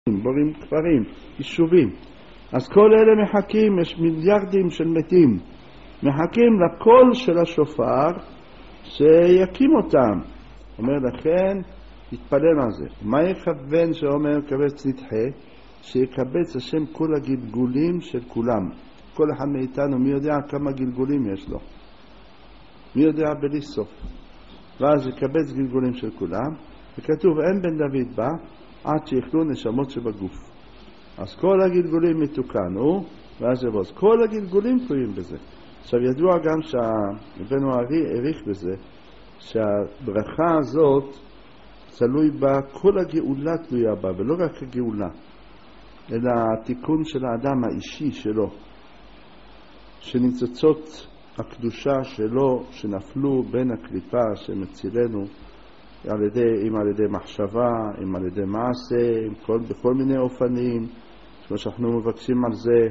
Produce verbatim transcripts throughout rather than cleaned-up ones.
בורים כפרים, יישובים. אז כל אלה מחכים, יש מיליארדים של מתים, מחכים לקול של השופר שיקים אותם. אומר לכן, יתפלל על זה. מה יכוון שאומר קבץ נדחה? שיקבץ השם כל הגלגולים של כולם. כל אחד מאיתנו, מי יודע כמה גלגולים יש לו? מי יודע בלי סוף? ואז יקבץ גלגולים של כולם, וכתוב אין בן דוד בא עד שיכלו נשמות שבגוף. אז כל הגלגולים מתוקנו, ואז יבוא. אז כל הגלגולים תלויים בזה. עכשיו ידוע גם שבנו הארי העריך בזה, שהברכה הזאת תלוי בה, כל הגאולה תלויה בה, ולא רק הגאולה, אלא התיקון של האדם האישי שלו, שניצוצות הקדושה שלו שנפלו בין הקליפה שמצילנו, על ידי, אם על ידי מחשבה, אם על ידי מעשה, עם כל, בכל מיני אופנים, כמו שאנחנו מבקשים על זה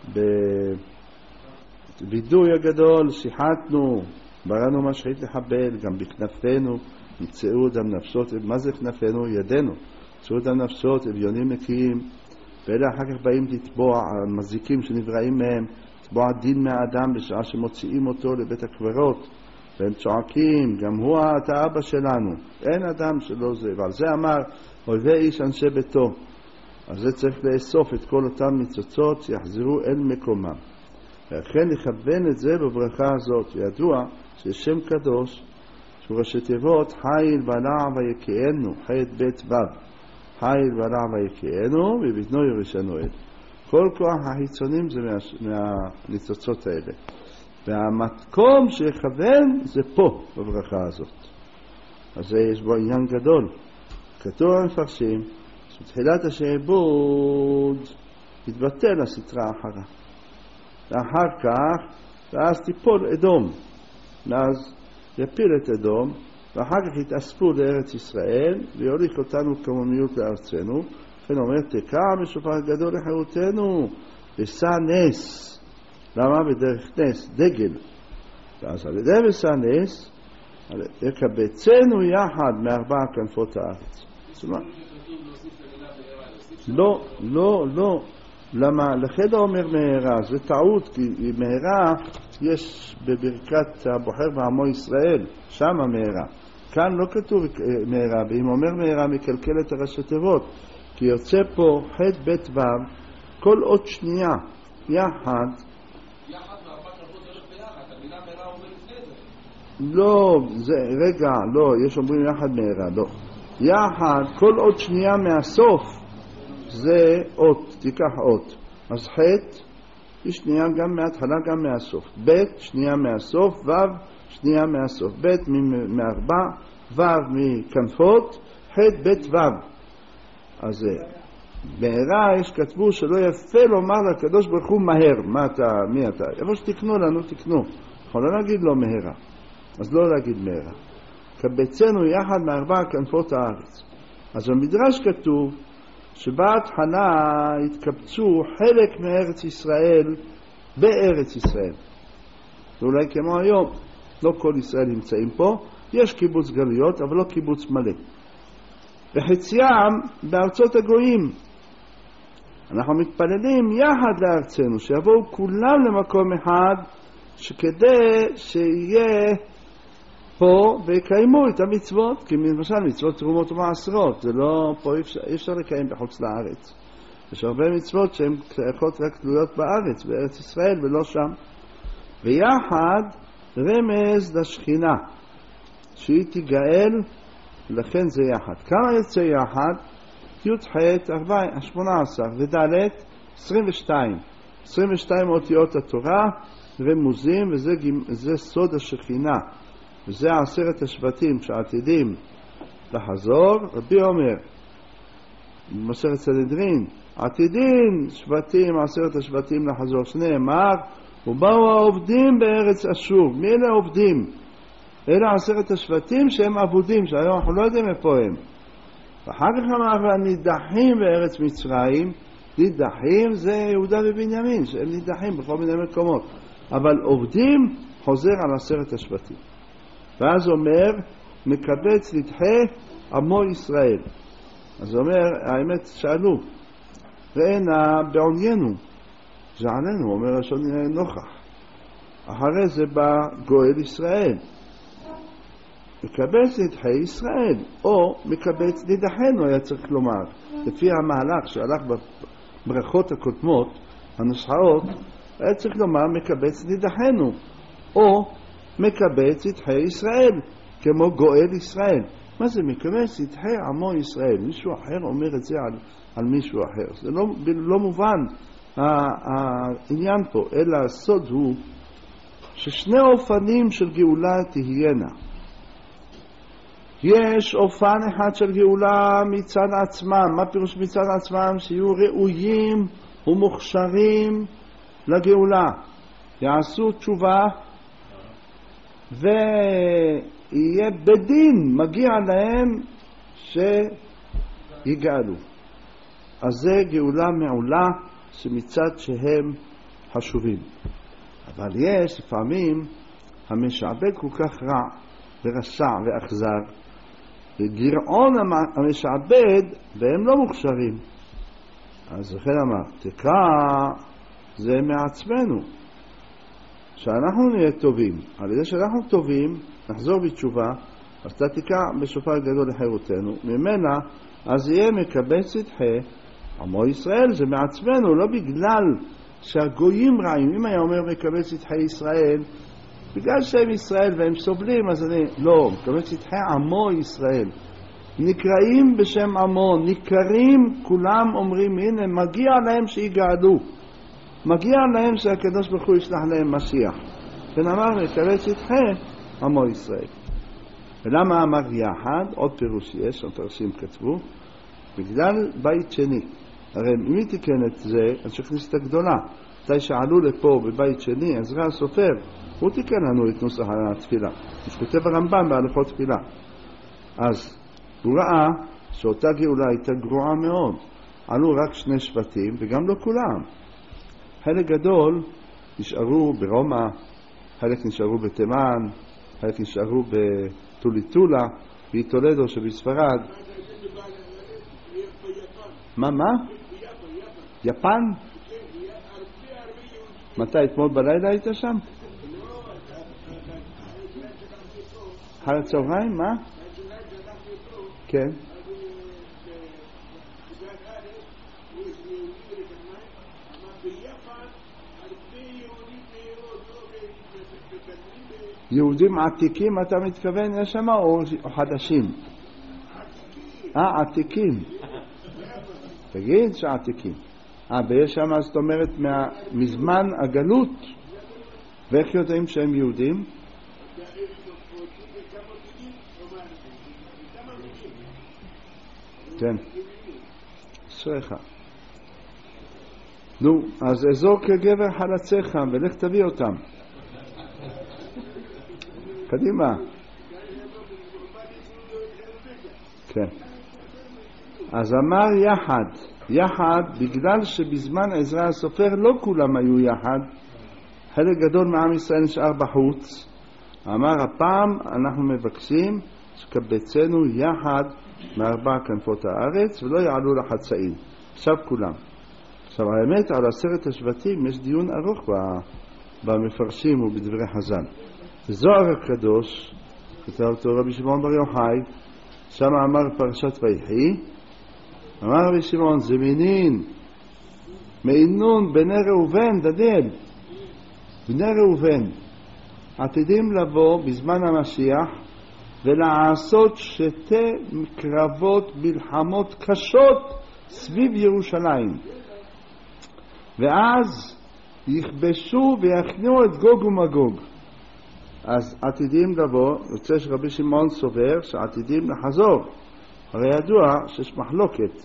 בווידוי הגדול, שיחתנו, בראנו מה שהיית לחבל, גם בכנפינו, יצאו דם נפשות. מה זה כנפינו? ידינו. יצאו דם נפשות, אביונים נקיים, ואלה אחר כך באים לתבוע, המזיקים שנבראים מהם, לתבוע דין מהאדם בשעה שמוציאים אותו לבית הקברות, והם צועקים, גם הוא את האבא שלנו, אין אדם שלא זה. ועל זה אמר, אויבי איש אנשי ביתו. אז זה צריך לאסוף את כל אותם ניצוצות שיחזרו אל מקומם. ולכן לכוון את זה בברכה הזאת. ידוע ששם קדוש, שהוא ראשי תיבות, חיל ולע ויקהנו, חית בית ו', חיל ולע ויקהנו, ובתנו ירשנו אל. כל כוח החיצונים זה מה, מהניצוצות האלה. והמקום שיכוון זה פה בברכה הזאת. אז יש בו עניין גדול. כתוב המפרשים, שבתחילת השעבוד יתבטל הסתרה אחרה. ואחר כך, ואז תיפול אדום. ואז יפיל את אדום, ואחר כך יתאספו לארץ ישראל, ויוליך אותנו כמומיות לארצנו. לכן אומר, תקע משופר גדול לחירותנו, ושא נס. למה? בדרך נס, דגל. ואז על ידי ושא נס, יקבצנו יחד מארבע כנפות הארץ. לא, לא, לא. למה? לכן לא אומר מהרה, זה טעות, כי מהרה יש בברכת הבוחר בעמו ישראל, שם מהרה. כאן לא כתוב מהרה, ואם אומר מהרה מקלקל את הראשי תיבות, כי יוצא פה ח' בית ו', כל עוד שנייה, יחד, יחד מארבע כנפות הולך ביחד, המילה מהרה אומר לפני זה. לא, זה, רגע, לא, יש אומרים יחד מהרה, לא. יחד, כל עוד שנייה מהסוף, זה אות, תיקח אות. אז ח' היא שנייה גם מההתחלה גם מהסוף. ב' שנייה מהסוף, ו' שנייה מהסוף. ב' מארבע, ו' מכנפות, ח' ב' ו'. אז מהרה יש כתבו שלא יפה לומר לקדוש ברוך הוא מהר. מה אתה, מי אתה? איפה שתקנו לנו, תקנו. יכול לא להגיד לו מהרה. אז לא להגיד מהרה. קבצנו יחד מארבע כנפות הארץ. אז במדרש כתוב שבהתחלה התקבצו חלק מארץ ישראל בארץ ישראל. ואולי כמו היום, לא כל ישראל נמצאים פה, יש קיבוץ גלויות, אבל לא קיבוץ מלא. וחציים בארצות הגויים. אנחנו מתפללים יחד לארצנו, שיבואו כולם למקום אחד, שכדי שיהיה פה ויקיימו את המצוות, כי למשל מצוות תרומות ומעשרות, זה לא, פה אי אפשר, אי אפשר לקיים בחוץ לארץ. יש הרבה מצוות שהן יכולות רק תלויות בארץ, בארץ ישראל ולא שם. ויחד רמז לשכינה, שהיא תיגאל, לכן זה יחד. כמה יוצא יחד? י"ח, שמונה עשרה וד' עשרים ושתיים. עשרים ושתיים אותיות התורה רמוזים, וזה זה סוד השכינה. וזה עשרת השבטים שעתידים לחזור. רבי אומר, במסכת סנהדרין, עתידים שבטים, עשרת השבטים לחזור. שנאמר, ובאו העובדים בארץ אשור. מי אלה עובדים? אלה עשרת השבטים שהם עבודים, שהיום אנחנו לא יודעים איפה הם. ואחר כך אמר, הנידחים בארץ מצרים, נידחים זה יהודה ובנימין, שהם נידחים בכל מיני מקומות. אבל עובדים חוזר על עשרת השבטים. ואז אומר, מקבץ נדחה עמו ישראל. אז הוא אומר, האמת שאלו, ראינה בעוניינו, זעננו, אומר ראשון נוכח. אחרי זה בא גואל ישראל, מקבץ נדחי ישראל, או מקבץ נידחנו, היה צריך לומר. לפי המהלך שהלך בברכות הקודמות, הנוסחאות, היה צריך לומר מקבץ נידחנו, או מקבץ נדחי ישראל, כמו גואל ישראל. מה זה מקבץ נדחי עמו ישראל? מישהו אחר אומר את זה על, על מישהו אחר. זה לא, לא מובן העניין פה, אלא הסוד הוא ששני אופנים של גאולה תהיינה. יש אופן אחד של גאולה מצד עצמם. מה פירוש מצד עצמם? שיהיו ראויים ומוכשרים לגאולה, יעשו תשובה ויהיה בדין, מגיע להם שיגאלו. אז זה גאולה מעולה שמצד שהם חשובים. אבל יש לפעמים המשעבד כל כך רע ורשע ואכזר, וגרעון המשעבד והם לא מוכשרים. אז לכן אמר, תקרא זה מעצמנו, שאנחנו נהיה טובים. על ידי שאנחנו טובים נחזור בתשובה, אז אתה תקרא בשופר גדול לחירותנו, ממנה אז יהיה מקבץ נדחי עמו ישראל. זה מעצמנו, לא בגלל שהגויים רעים. אם היה אומר מקבץ נדחי ישראל בגלל שהם ישראל והם סובלים, אז אני לא, מקבץ נדחי עמו ישראל, נקראים בשם עמו, נקראים, כולם אומרים הנה מגיע להם שיגאלו, מגיע להם שהקדוש ברוך הוא ישלח להם משיח. ונאמר מקבץ נדחי עמו ישראל. ולמה אמר יחד? עוד פירוש יש, המפרשים כתבו, בגלל בית שני. הרי אם היא תיקן את זה, אני שכניסת הגדולה, מתי שעלו לפה בבית שני, עזרא הסופר, הוא תיקן לנו את נוסח התפילה. הוא כותב הרמב"ם בהלכות תפילה. אז הוא ראה שאותה גאולה הייתה גרועה מאוד. עלו רק שני שבטים, וגם לא כולם. חלק גדול נשארו ברומא, חלק נשארו בתימן, חלק נשארו בטוליטולה, באיטולדו שבספרד. מה, מה? יפן? מתי? אתמול בלילה היית שם? אחר הצהריים? מה? כן. יהודים עתיקים אתה מתכוון יש שם או חדשים? אה, עתיקים. תגיד שעתיקים. אה, ויש שם זאת אומרת מזמן הגלות. ואיך יודעים שהם יהודים? כן. אשריך. נו, אז אזור כגבר חלציך ולך תביא אותם. קדימה. כן. אז אמר יחד, יחד בגלל שבזמן עזרא הסופר לא כולם היו יחד, חלק גדול מעם ישראל נשאר בחוץ. אמר הפעם אנחנו מבקשים שקבצנו יחד מארבע כנפות הארץ ולא יעלו לחצאים. עכשיו כולם. עכשיו האמת על עשרת השבטים יש דיון ארוך במפרשים ובדברי חז"ל. זוהר הקדוש כתב אותו רבי שמעון בר יוחאי, שם אמר פרשת ויחי, אמר רבי שמעון זה מינין מעינון בני ראובן דדל, בני ראובן עתידים לבוא בזמן המשיח ולעשות שתי קרבות מלחמות קשות סביב ירושלים, ואז יכבשו ויכניעו את גוג ומגוג. אז עתידים לבוא, יוצא שרבי שמעון סובר שעתידים לחזור. הרי ידוע שיש מחלוקת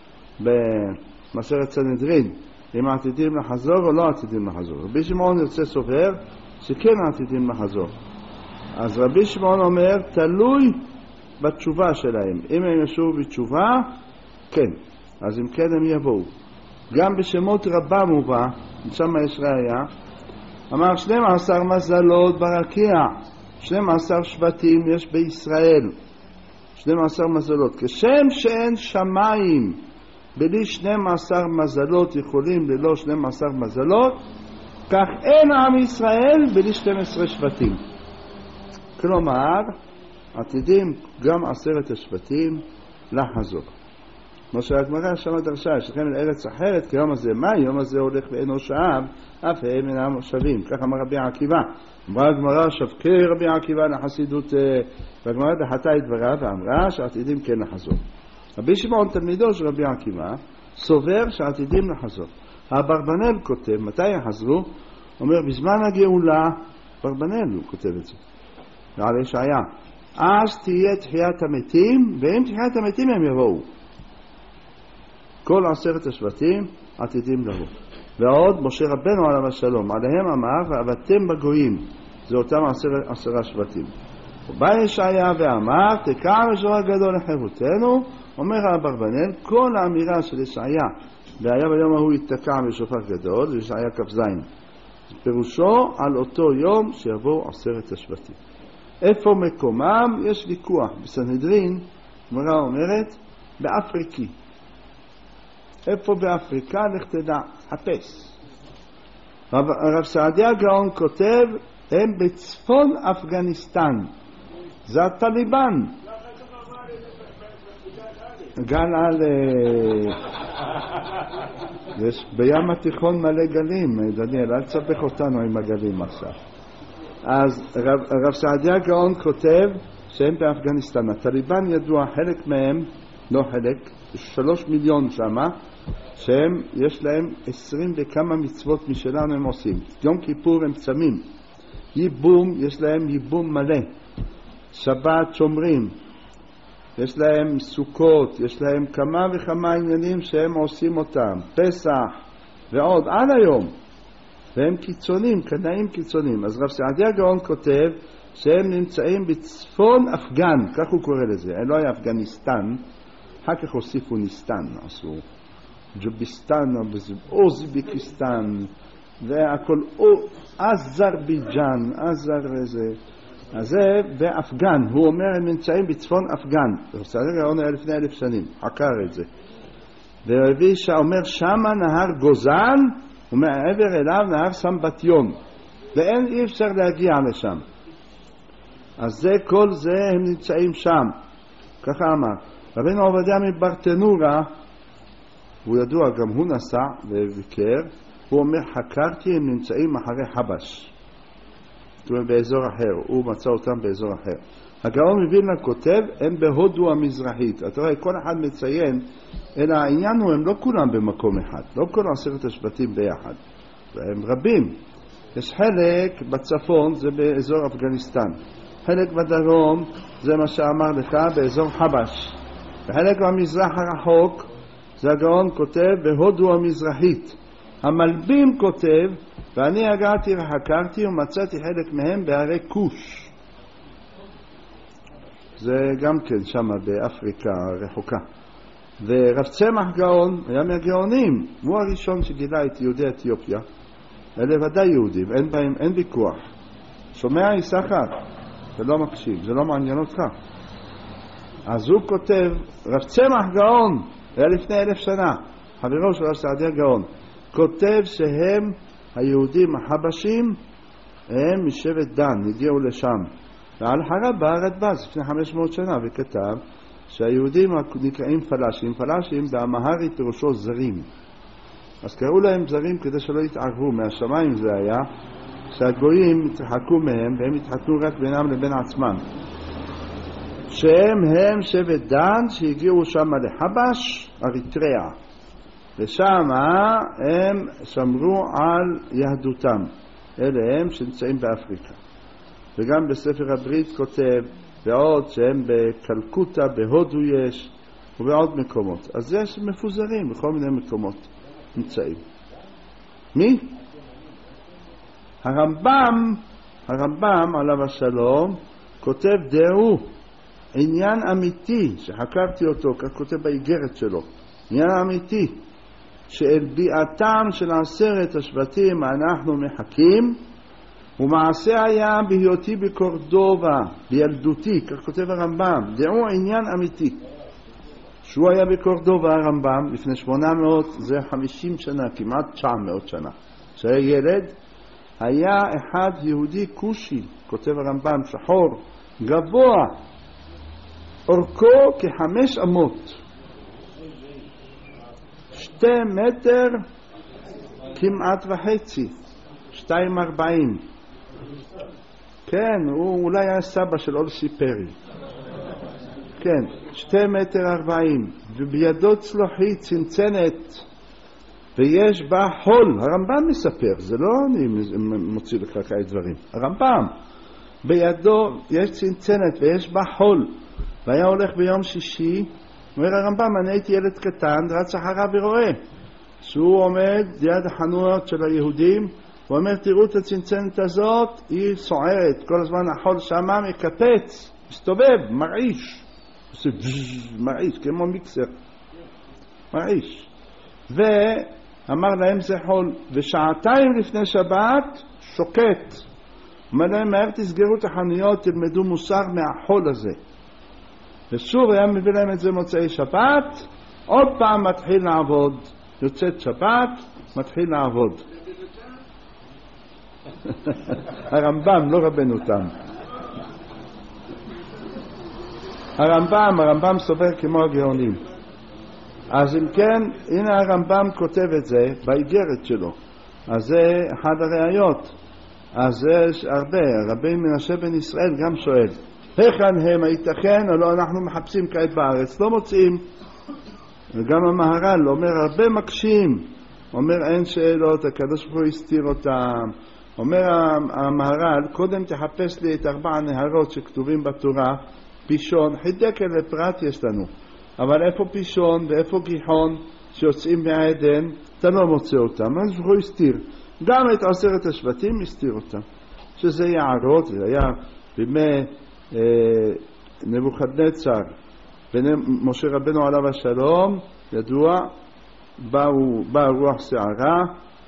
במסכת סנהדרין אם עתידים לחזור או לא עתידים לחזור. רבי שמעון יוצא סובר שכן עתידים לחזור. אז רבי שמעון אומר תלוי בתשובה שלהם. אם הם ישובו בתשובה, כן, אז אם כן הם יבואו. גם בשמות רבה מובא, שם יש ראיה, אמר שנים עשר מזלות ברקיע, שנים עשר שבטים יש בישראל. שנים עשר מזלות. כשם שאין שמיים בלי שנים עשר מזלות יכולים ללא שנים עשר מזלות, כך אין עם ישראל בלי שנים עשר שבטים. כלומר, עתידים גם עשרת השבטים לחזור. כמו שהגמרא שמה דרשה, יש לכם לארץ אחרת, כי יום הזה מה? יום הזה הולך ואינו שאב, אף הם אינם שווים. כך אמר רבי עקיבא. אמרה הגמרא, שבקי רבי עקיבא לחסידות, והגמרא דחתה את דברה ואמרה שעתידים כן לחזור. רבי שמעון תלמידו של רבי עקיבא סובר שעתידים לחזור. אברבנאל כותב, מתי יחזרו? אומר, בזמן הגאולה, אברבנאל הוא כותב את זה. ועל ישעיה, אז תהיה תחיית המתים, ואם תחיית המתים הם יבואו. כל עשרת השבטים עתידים לבוא. ועוד משה רבנו עליו השלום, עליהם אמר, ועבדתם בגויים, זה אותם עשר, עשרה שבטים. ובא ישעיה ואמר, תקע משור הגדול לחירותנו, אומר אברבנאל, כל האמירה של ישעיה, והיה ביום ההוא יתקע משופר גדול, זה ישעיה כ"ז. פירושו על אותו יום שיבואו עשרת השבטים. איפה מקומם? יש ויכוח. בסנהדרין, גמרא אומרת, באפריקי. איפה באפריקה? לך תדע, חפש. רב, רב סעדיה גאון כותב, הם בצפון אפגניסטן. זה הטליבן. גל על... יש בים התיכון מלא גלים, דניאל, אל תסבך אותנו עם הגלים עכשיו. אז רב, רב סעדיה גאון כותב שהם באפגניסטן. הטליבן ידוע, חלק מהם, לא חלק, שלוש מיליון שמה, שהם, יש להם עשרים וכמה מצוות משלנו הם עושים. יום כיפור הם צמים. ייבום, יש להם ייבום מלא. שבת שומרים. יש להם סוכות, יש להם כמה וכמה עניינים שהם עושים אותם. פסח ועוד, עד היום. והם קיצונים, קנאים קיצונים. אז רב סעדיה גאון כותב שהם נמצאים בצפון אפגן, כך הוא קורא לזה. לא היה אפגניסטן, אחר כך הוסיפו ניסטן, עשו. ג'וביסטן, אוזביקיסטן, והכל, אזרבייג'אן, אזר איזה. אז זה באפגן, הוא אומר הם נמצאים בצפון אפגן. רב סעדיה גאון היה לפני אלף שנים, חקר את זה. והביא שאומר שמה נהר גוזן, ומעבר אליו נהר סמבטיון, ואין אי אפשר להגיע לשם. אז זה, כל זה הם נמצאים שם. ככה אמר. רבינו עובדיה מברטנורה, הוא ידוע, גם הוא נסע וביקר, הוא אומר, חקרתי, הם נמצאים אחרי חבש. זאת אומרת, באזור אחר. הוא מצא אותם באזור אחר. הגאון מווילנה כותב, הם בהודו המזרחית. אתה רואה, כל אחד מציין, אלא העניין הוא, הם לא כולם במקום אחד. לא כל עשרת השבטים ביחד. והם רבים. יש חלק בצפון, זה באזור אפגניסטן. חלק בדרום, זה מה שאמר לך, באזור חבש. וחלק במזרח הרחוק, זה הגאון כותב, בהודו המזרחית. המלבים כותב, ואני הגעתי וחקרתי ומצאתי חלק מהם בהרי כוש. זה גם כן שם באפריקה רחוקה. ורב צמח גאון היה מהגאונים, הוא הראשון שגילה את יהודי אתיופיה. אלה ודאי יהודים, אין בהם, אין ויכוח. שומע יששכר, זה לא מקשיב, זה לא מעניין אותך. אז הוא כותב, רב צמח גאון, היה לפני אלף שנה, חברו של רב סעדיה גאון, כותב שהם היהודים החבשים, הם משבט דן, הגיעו לשם. ועל חרב בארץ בז, לפני חמש מאות שנה, וכתב שהיהודים נקראים פלשים, פלשים באמהרית פירושו זרים. אז קראו להם זרים כדי שלא יתערבו, מהשמיים זה היה, שהגויים יתרחקו מהם, והם יתחתנו רק בינם לבין עצמם. שהם הם שבט דן שהגיעו שם לחבש, אריתריאה. ושם הם שמרו על יהדותם. אלה הם שנמצאים באפריקה. וגם בספר הברית כותב, ועוד שהם בקלקוטה, בהודו יש, ובעוד מקומות. אז יש מפוזרים בכל מיני מקומות נמצאים. מי? הרמב"ם, הרמב"ם עליו השלום, כותב דעו, עניין אמיתי, שחקרתי אותו, כך כותב באיגרת שלו, עניין אמיתי, שאל ביאתם של עשרת השבטים אנחנו מחכים, ומעשה היה בהיותי בקורדובה, בילדותי, כך כותב הרמב"ם, דעו עניין אמיתי. שהוא היה בקורדובה הרמב"ם לפני שמונה מאות, זה חמישים שנה, כמעט תשע מאות שנה. שהיה ילד, היה אחד יהודי קושי, כותב הרמב"ם, שחור, גבוה, אורכו כחמש אמות, שתי מטר כמעט וחצי, שתיים ארבעים. כן, הוא אולי היה סבא של אולסי פרי. כן, שתי מטר ארבעים, ובידו צלוחית צנצנת, ויש בה חול. הרמב"ם מספר, זה לא אני מוציא לך כאלה דברים. הרמב"ם, בידו יש צנצנת ויש בה חול, והיה הולך ביום שישי. אומר הרמב"ם, אני הייתי ילד קטן, רץ אחריו ורואה שהוא עומד ליד החנויות של היהודים, הוא אומר, תראו את הצנצנת הזאת, היא סוערת, כל הזמן החול שמה מקפץ, מסתובב, מרעיש, עושה מרעיש, כמו מיקסר, מרעיש. ואמר להם זה חול, ושעתיים לפני שבת שוקט. אומר להם, מהר תסגרו את החנויות, תלמדו מוסר מהחול הזה. ושוב היה מביא להם את זה מוצאי שבת, עוד פעם מתחיל לעבוד, יוצאת שבת, מתחיל לעבוד. הרמב"ם, לא רבנו תם. הרמב"ם, הרמב"ם סובר כמו הגאונים. אז אם כן, הנה הרמב"ם כותב את זה באיגרת שלו. אז זה אחד הראיות. אז יש הרבה, רבי מנשה בן ישראל גם שואל, היכן הם, הייתכן, או לא, אנחנו מחפשים כעת בארץ, לא מוצאים. וגם המהר"ל אומר, הרבה מקשים, אומר אין שאלות, הקדוש ברוך הוא הסתיר אותם. אומר המהר"ל, קודם תחפש לי את ארבע הנהרות שכתובים בתורה, פישון, חידקל ופרט יש לנו, אבל איפה פישון ואיפה גיחון שיוצאים מהעדן, אתה לא מוצא אותם. אז הוא הסתיר, גם את עשרת השבטים הסתיר אותם, שזה יערות. זה היה בימי אה, נבוכדנצר, משה רבנו עליו השלום, ידוע, באו, באה רוח שערה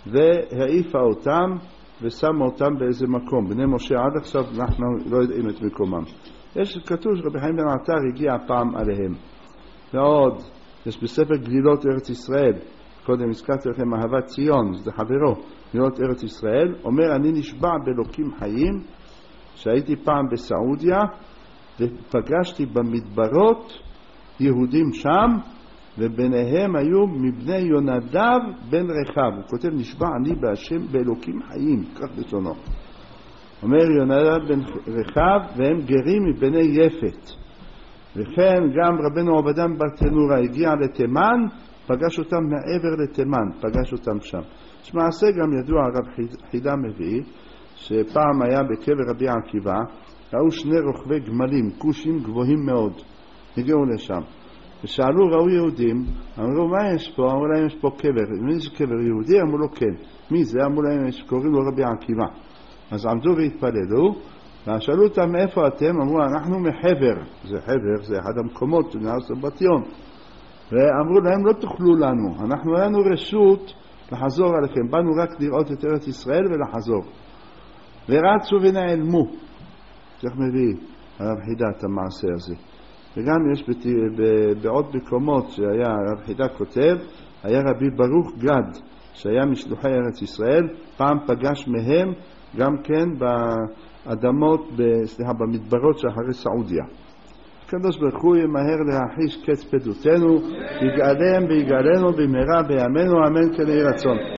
והעיפה אותם ושמה אותם באיזה מקום. בני משה עד עכשיו אנחנו לא יודעים את מקומם. יש כתוב שרבי חיים בן עטר הגיע פעם עליהם. ועוד, יש בספר גלילות ארץ ישראל, קודם הזכרתי לכם אהבת ציון, זה חברו, גלילות ארץ ישראל, אומר, אני נשבע באלוקים חיים, שהייתי פעם בסעודיה, ופגשתי במדברות יהודים שם, וביניהם היו מבני יונדב בן רחב. הוא כותב, נשבע אני בהשם באלוקים חיים, כך לשונו. אומר יונדב בן רחב, והם גרים מבני יפת. וכן גם רבנו עובדיה ברטנורה הגיע לתימן, פגש אותם מעבר לתימן, פגש אותם שם. יש מעשה גם ידוע, הרב חידה מביא, שפעם היה בקבר רבי עקיבא, ראו שני רוכבי גמלים, כושים גבוהים מאוד, הגיעו לשם. ושאלו, ראו יהודים, אמרו, מה יש פה? אמרו להם, יש פה קבר. מי זה קבר יהודי? אמרו לו, כן. מי זה? אמרו להם, קוראים לו רבי עקיבא. אז עמדו והתפללו, ושאלו אותם, איפה אתם? אמרו, אנחנו מחבר. זה חבר, זה אחד המקומות של נהר סבטיון. ואמרו להם, לא תאכלו לנו. אנחנו לנו רשות לחזור עליכם. באנו רק לראות את ארץ ישראל ולחזור. ורצו ונעלמו. כך מביא הרב חידה את המעשה הזה. וגם יש בת... בעוד מקומות שהיה, הרב חידה כותב, היה רבי ברוך גד, שהיה משלוחי ארץ ישראל, פעם פגש מהם גם כן באדמות, סליחה, במדברות שאחרי סעודיה. הקדוש ברוך הוא ימהר להחיש קץ פדותינו, יגאלם ויגאלנו במהרה בימינו, אמן כן יהי רצון.